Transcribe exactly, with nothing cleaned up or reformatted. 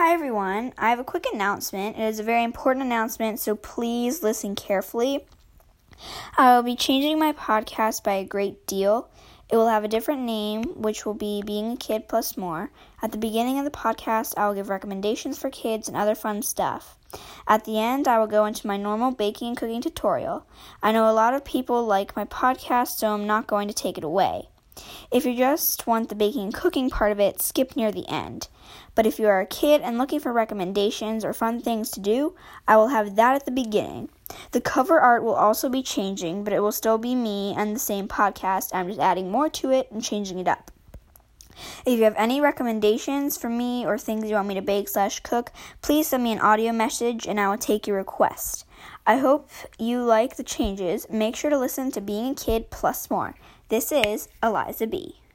Hi everyone, I have a quick announcement. It is a very important announcement, so please listen carefully. I will be changing my podcast by a great deal. It will have a different name, which will be Being a Kid Plus More. At the beginning of the podcast, I will give recommendations for kids and other fun stuff. At the end, I will go into my normal baking and cooking tutorial. I know a lot of people like my podcast, so I'm not going to take it away. If you just want the baking and cooking part of it, skip near the end. But if you are a kid and looking for recommendations or fun things to do, I will have that at the beginning. The cover art will also be changing, but it will still be me and the same podcast. I'm just adding more to it and changing it up. If you have any recommendations for me or things you want me to bake slash cook, please send me an audio message and I will take your request. I hope you like the changes. Make sure to listen to Being a Kid Plus More. This is Eliza B.